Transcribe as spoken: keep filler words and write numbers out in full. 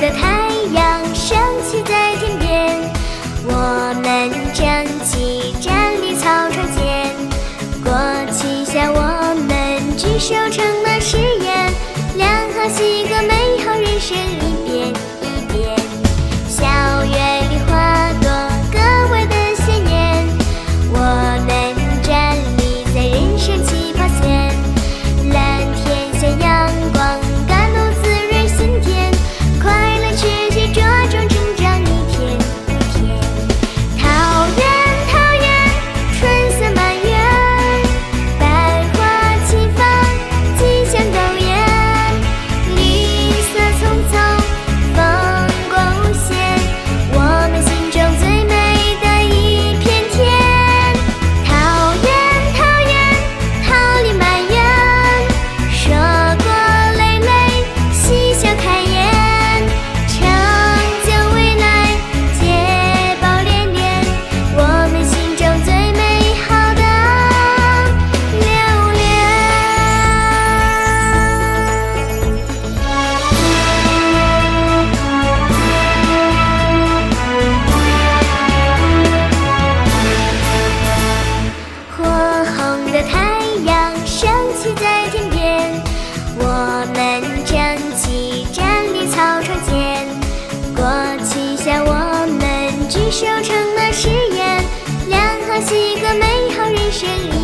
的太阳升起在天边，我们争气站立操场前，国旗下我们举手承诺誓言，两好几个美好人生一遍一遍。校园里花朵格外的鲜艳，我们站立在人生起跑线，蓝天下阳光甘露滋润心田，快乐持续茁壮成长一天一天。桃园桃园春色满园，百花齐放吉祥斗艳，绿色葱葱风光无限，我们心中最美的一片天。桃园桃园桃李满园，硕果累累喜笑开颜，成就未来捷报连连，我们心中最美好的留恋。火红的太阳升起在天边，我们争气站立操场前，国旗下我们举手承诺誓言，两好几个美好人生。